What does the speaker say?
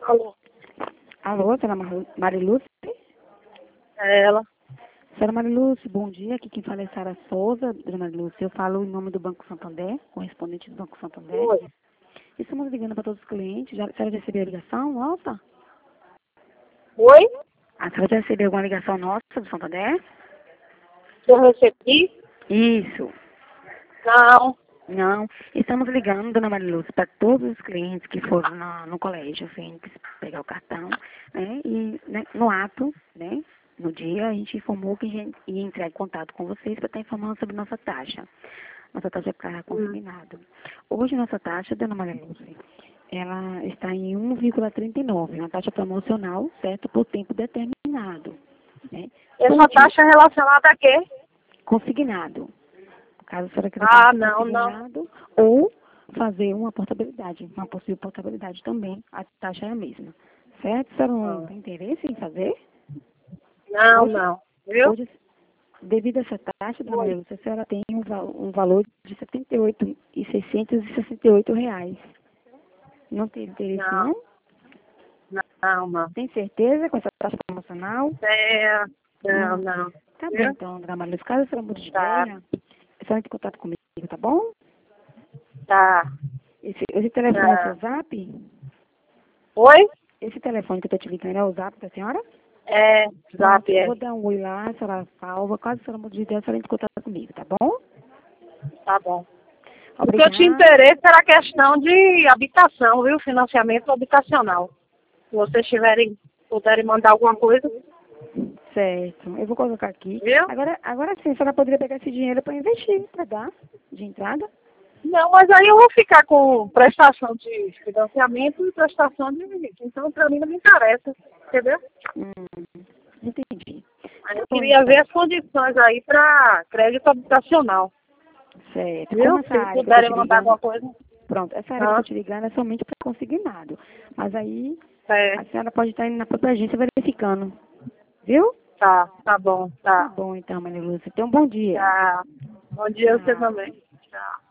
Alô? Alô, senhora Marilúcia? É ela. Senhora Marilúcia, bom dia. Aqui quem fala é Sara Souza. Dona Marilúcia, eu falo em nome do Banco Santander, correspondente do Banco Santander. Oi. Estamos ligando para todos os clientes. A senhora já recebeu a ligação nossa? Oi? A senhora já recebeu alguma ligação nossa do Santander? Eu recebi? Isso. Não. Não. Estamos ligando, Dona Marilúcia, para todos os clientes que foram no colégio, assim, pegar o cartão, né? E né, no ato, né? No dia, a gente informou que a gente ia entrar em contato com vocês para estar informando sobre nossa taxa. Nossa taxa é para consignado. Hoje, nossa taxa, Dona Marilúcia, ela está em 1,39, uma taxa promocional, certo? Por tempo determinado, né? Essa taxa é relacionada a quê? Consignado. Caso a senhora queira Não. consignado ou fazer uma portabilidade, uma possível portabilidade também, a taxa é a mesma. Certo? A senhora não tem interesse em fazer? Não. Viu? Hoje, devido a essa taxa, dona Maria Lúcia, a senhora tem um valor de R$ 78.668 reais. Não tem interesse, não? Não. Tem certeza com essa taxa promocional? Não. Tá Viu? bem, então, dona Maria Lúcia. Caso a senhora mude de Tá. ideia, a senhora entra em contato comigo, tá bom? Tá. Esse telefone é o seu zap? Oi? Esse telefone que eu estou te ligando é o zap da senhora? Zap, Eu vou dar um oi lá, a senhora salva. Caso a senhora mude de ideia, a senhora entra em contato comigo, tá bom? Tá bom. O que eu Obrigada. tinha interesse era a questão de habitação, viu? Financiamento habitacional. Se vocês puderem mandar alguma coisa, Certo. Eu vou colocar aqui. viu? Agora sim, a senhora poderia pegar esse dinheiro para investir, para dar de entrada? Não, mas aí eu vou ficar com prestação de financiamento e prestação de visita. Então, para mim, não me interessa, entendeu? Entendi. Aí eu Tá bom, queria ver então. as condições aí para crédito habitacional, Certo. Como viu? essa Se área que eu estou puderem te mandar alguma ligando... coisa. Pronto, essa área que eu estou te ligando é somente para consignado. Mas aí, a senhora pode estar indo na própria agência verificando. Viu? Tá bom, Tá tá. bom, então, Maria Lúcia. Então, bom dia. Tá. Bom dia a você Tchau. também. Tchau.